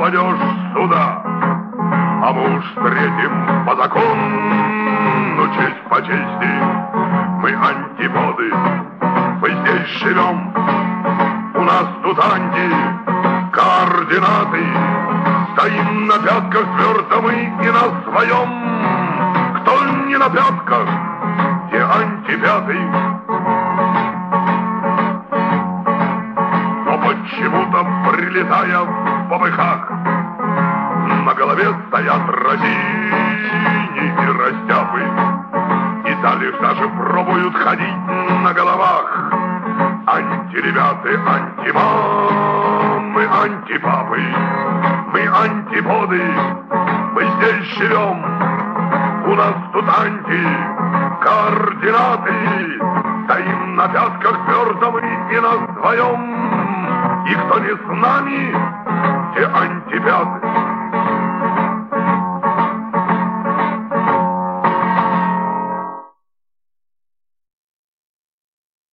попадешь сюда. А мы уж встретим по закону, честь по чести. Мы антиподы, мы здесь живем. У нас тут координаты. Стоим на пятках твердо мы и на своем. Кто не на пятках, те антипятый. Но почему-то, прилетая в попыхах, на голове стоят разини и растяпы. И далее даже пробуют ходить на головах. Антиребяты, антимамы, антипапы. Мы антиподы, мы здесь живем. У нас тут координаты. Стоим на пятках твердо мы и на своем. И кто не с нами, те антипяты.